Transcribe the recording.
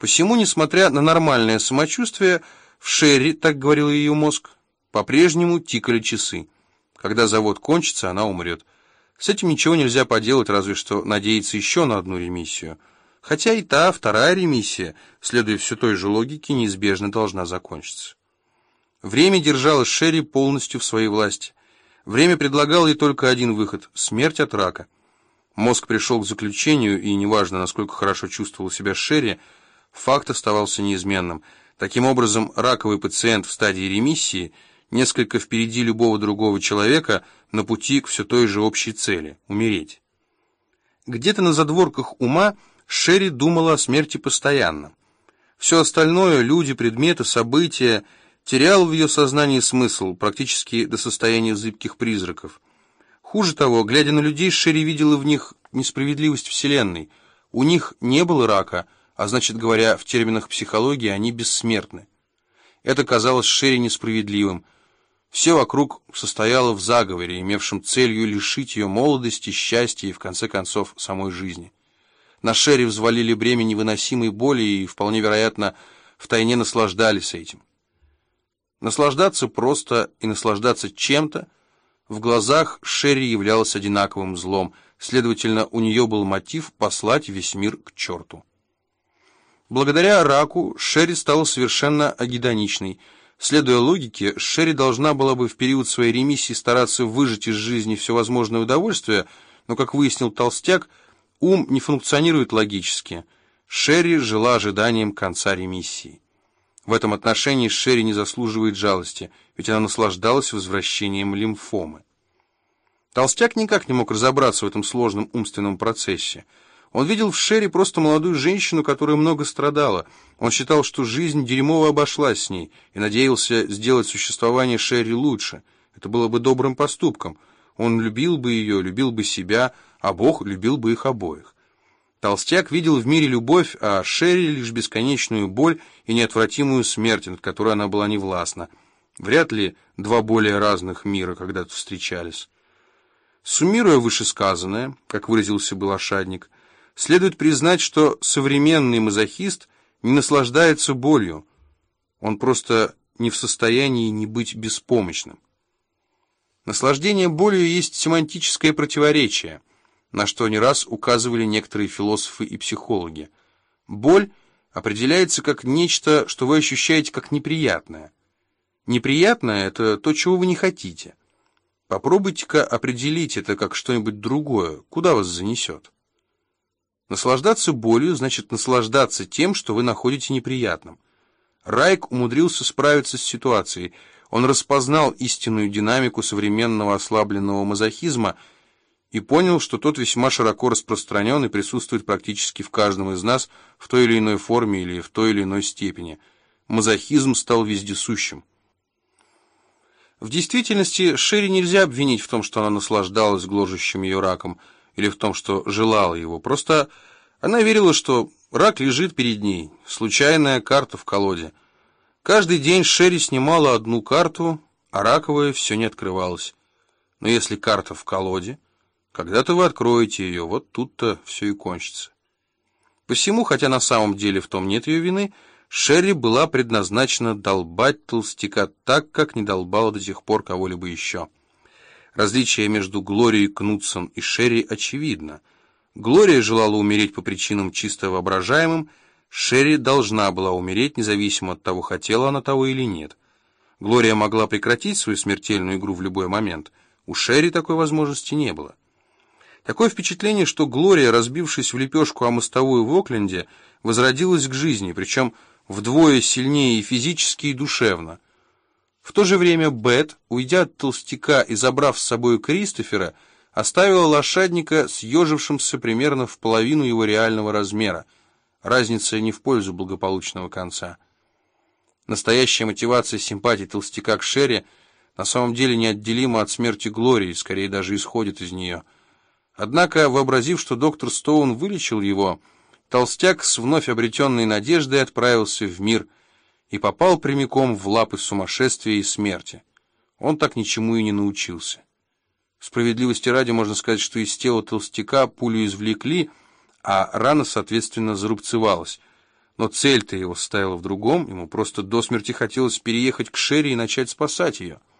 Посему, несмотря на нормальное самочувствие, в Шерри, так говорил ее мозг, по-прежнему тикали часы. Когда завод кончится, она умрет. С этим ничего нельзя поделать, разве что надеяться еще на одну ремиссию. Хотя и та, вторая ремиссия, следуя все той же логике, неизбежно должна закончиться. Время держало Шерри полностью в своей власти. Время предлагало ей только один выход – смерть от рака. Мозг пришел к заключению, и неважно, насколько хорошо чувствовал себя Шерри, факт оставался неизменным. Таким образом, раковый пациент в стадии ремиссии несколько впереди любого другого человека на пути к все той же общей цели – умереть. Где-то на задворках ума Шерри думала о смерти постоянно. Все остальное – люди, предметы, события – терял в ее сознании смысл, практически до состояния зыбких призраков. Хуже того, глядя на людей, Шерри видела в них несправедливость Вселенной. У них не было рака, а значит, говоря в терминах психологии, они бессмертны. Это казалось Шерри несправедливым. Все вокруг состояло в заговоре, имевшем целью лишить ее молодости, счастья и, в конце концов, самой жизни. На Шерри взвалили бремя невыносимой боли и, вполне вероятно, втайне наслаждались этим. Наслаждаться просто и наслаждаться чем-то в глазах Шерри являлось одинаковым злом, следовательно, у нее был мотив послать весь мир к черту. Благодаря раку Шерри стала совершенно агедоничной. Следуя логике, Шерри должна была бы в период своей ремиссии стараться выжать из жизни все возможное удовольствие, но, как выяснил толстяк, ум не функционирует логически. Шерри жила ожиданием конца ремиссии. В этом отношении Шерри не заслуживает жалости, ведь она наслаждалась возвращением лимфомы. Толстяк никак не мог разобраться в этом сложном умственном процессе. Он видел в Шерри просто молодую женщину, которая много страдала. Он считал, что жизнь дерьмово обошлась с ней, и надеялся сделать существование Шерри лучше. Это было бы добрым поступком. Он любил бы ее, любил бы себя, а Бог любил бы их обоих. Толстяк видел в мире любовь, а Шерри лишь бесконечную боль и неотвратимую смерть, над которой она была невластна. Вряд ли два более разных мира когда-то встречались. Суммируя вышесказанное, как выразился бы лошадник, следует признать, что современный мазохист не наслаждается болью. Он просто не в состоянии не быть беспомощным. Наслаждение болью есть семантическое противоречие, на что не раз указывали некоторые философы и психологи. Боль определяется как нечто, что вы ощущаете как неприятное. Неприятное – это то, чего вы не хотите. Попробуйте-ка определить это как что-нибудь другое, куда вас занесет. Наслаждаться болью значит наслаждаться тем, что вы находите неприятным. Райк умудрился справиться с ситуацией. Он распознал истинную динамику современного ослабленного мазохизма и понял, что тот весьма широко распространен и присутствует практически в каждом из нас в той или иной форме или в той или иной степени. Мазохизм стал вездесущим. В действительности Шерри нельзя обвинить в том, что она наслаждалась гложущим ее раком, или в том, что желала его. Просто она верила, что рак лежит перед ней, случайная карта в колоде. Каждый день Шерри снимала одну карту, а раковая все не открывалась. Но если карта в колоде, когда-то вы откроете ее, вот тут-то все и кончится. Посему, хотя на самом деле в том нет ее вины, Шерри была предназначена долбать толстяка так, как не долбала до тех пор кого-либо еще. Различие между Глорией Кнутсон и Шерри очевидно. Глория желала умереть по причинам чисто воображаемым, Шерри должна была умереть, независимо от того, хотела она того или нет. Глория могла прекратить свою смертельную игру в любой момент. У Шерри такой возможности не было. Такое впечатление, что Глория, разбившись в лепешку о мостовую в Окленде, возродилась к жизни, причем вдвое сильнее и физически, и душевно. В то же время Бет, уйдя от толстяка и забрав с собой Кристофера, оставила лошадника съежившимся примерно в половину его реального размера. Разница не в пользу благополучного конца. Настоящая мотивация симпатии толстяка к Шерри на самом деле неотделима от смерти Глории, скорее даже исходит из нее. Однако, вообразив, что доктор Стоун вылечил его, толстяк с вновь обретенной надеждой отправился в мир и попал прямиком в лапы сумасшествия и смерти. Он так ничему и не научился. Справедливости ради можно сказать, что из тела толстяка пулю извлекли, а рана, соответственно, зарубцевалась. Но цель-то его ставила в другом, ему просто до смерти хотелось переехать к Шерри и начать спасать ее.